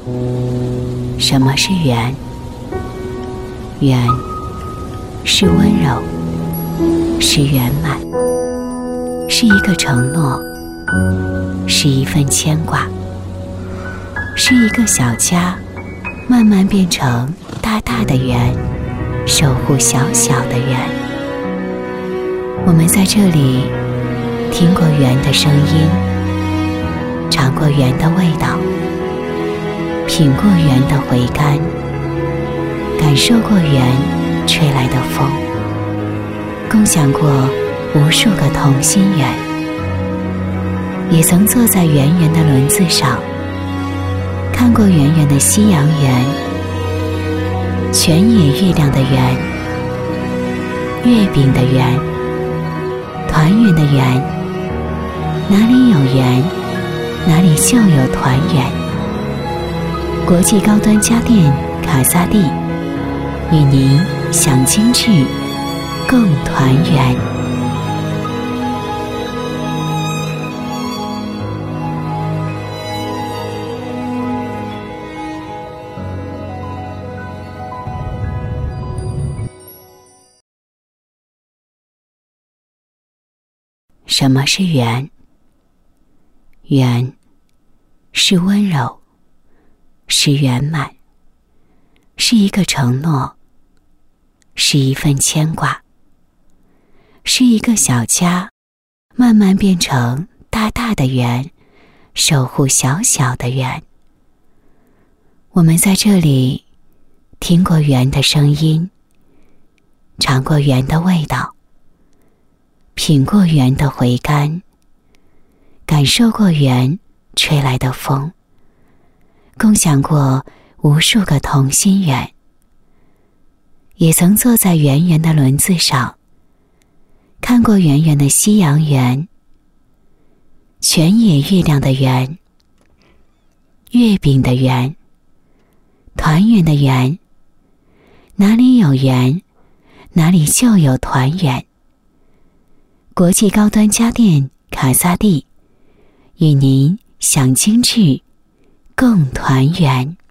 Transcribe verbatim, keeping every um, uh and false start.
什么是缘？缘是温柔，是圆满，是一个承诺，是一份牵挂，是一个小家慢慢变成大大的圆，守护小小的圆。我们在这里听过缘的声音，尝过缘的味道，品过缘的回甘，感受过缘吹来的风，共享过无数个同心圆，也曾坐在圆圆的轮子上，看过圆圆的西洋圆，泉野月亮的圆，月饼的圆，团圆的圆，哪里有缘，哪里就有团圆。国际高端家电卡萨帝与您享精致，共团圆。什么是缘？缘是温柔，是圆满，是一个承诺，是一份牵挂，是一个小家慢慢变成大大的圆，守护小小的圆。我们在这里听过缘的声音，尝过缘的味道，品过缘的回甘，感受过缘吹来的风，共享过无数个同心圆，也曾坐在圆圆的轮子上，看过圆圆的西洋圆，泉野月亮的圆，月饼的圆，团圆的圆，哪里有缘，哪里就有团圆。国际高端家电卡萨帝与您享精致，共团圆。